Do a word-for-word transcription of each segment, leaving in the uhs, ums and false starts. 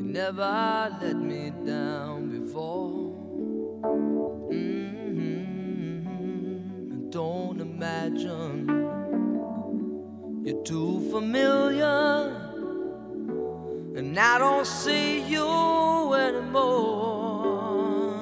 never let me down before. Mm-hmm. Don't imagine you're too familiar, and I don't see you anymore.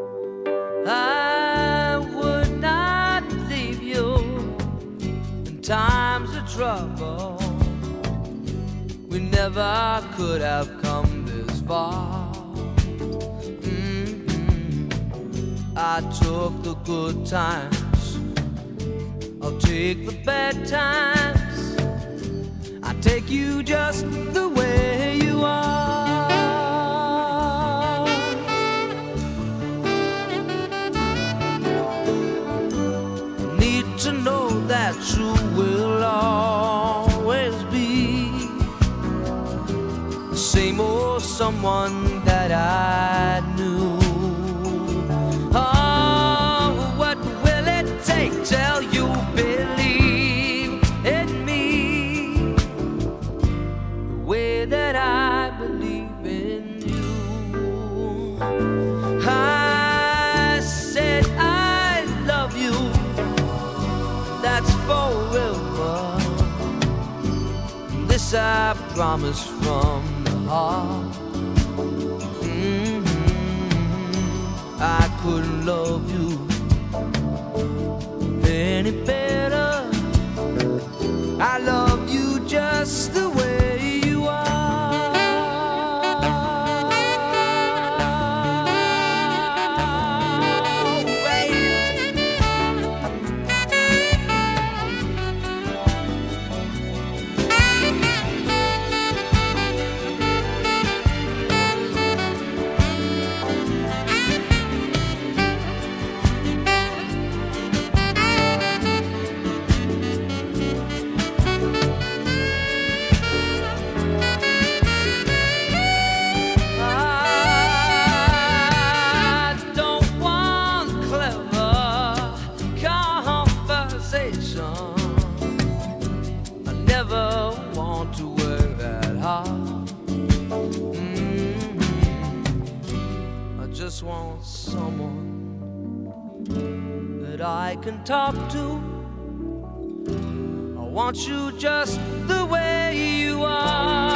I would not leave you in times of trouble. We never could have come this far. Mm-hmm. I took the good times, I'll take the bad times. I take you just the way you are. Need to know that you will always be the same old someone that I knew. Oh, what will it take till you believe in me the way that I believe in you? I said I love you, that's forever. This I promise from the heart. Mm-hmm. I couldn't love you any better. I love you just the way you are. I never want to work that hard. Mm-hmm. I just want someone that I can talk to. I want you just the way you are.